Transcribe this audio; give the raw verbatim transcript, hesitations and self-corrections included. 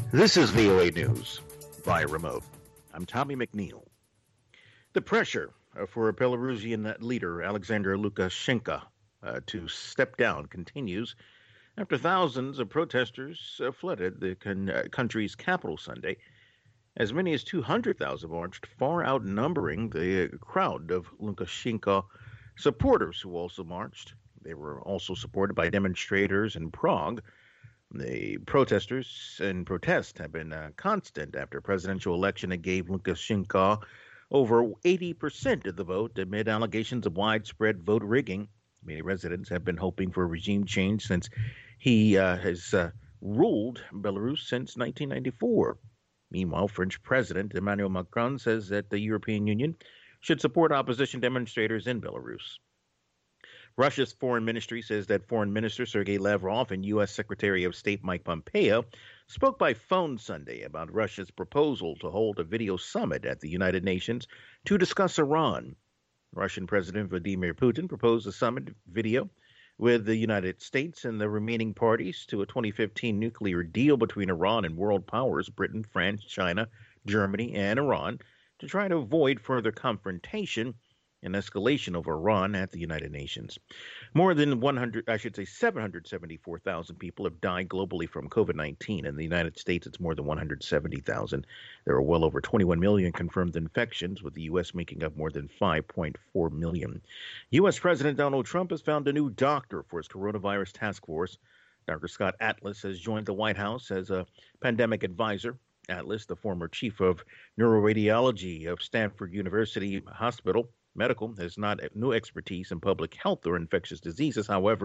This is V O A News via remote. I'm Tommy McNeil. The pressure uh, for Belarusian leader Alexander Lukashenko uh, to step down continues after thousands of protesters uh, flooded the con- uh, country's capital Sunday. As many as two hundred thousand marched, far outnumbering the uh, crowd of Lukashenko supporters who also marched. They were also supported by demonstrators in Prague. The protesters and protests have been uh, constant after a presidential election that gave Lukashenko over eighty percent of the vote amid allegations of widespread vote rigging. Many residents have been hoping for a regime change since he uh, has uh, ruled Belarus since nineteen ninety-four. Meanwhile, French President Emmanuel Macron says that the European Union should support opposition demonstrators in Belarus. Russia's foreign ministry says that Foreign Minister Sergei Lavrov and U S. Secretary of State Mike Pompeo spoke by phone Sunday about Russia's proposal to hold a video summit at the United Nations to discuss Iran. Russian President Vladimir Putin proposed a summit video with the United States and the remaining parties to a twenty fifteen nuclear deal between Iran and world powers Britain, France, China, Germany, and Iran to try to avoid further confrontation and escalation of Iran at the United Nations. More than one hundred, I should say seven hundred seventy-four thousand people have died globally from COVID nineteen. In the United States, it's more than one hundred seventy thousand. There are well over twenty-one million confirmed infections, with the U S making up more than five point four million. U S. President Donald Trump has found a new doctor for his coronavirus task force. Doctor Scott Atlas has joined the White House as a pandemic advisor. Atlas, the former chief of neuroradiology of Stanford University Hospital Medical, has not no expertise in public health or infectious diseases. However,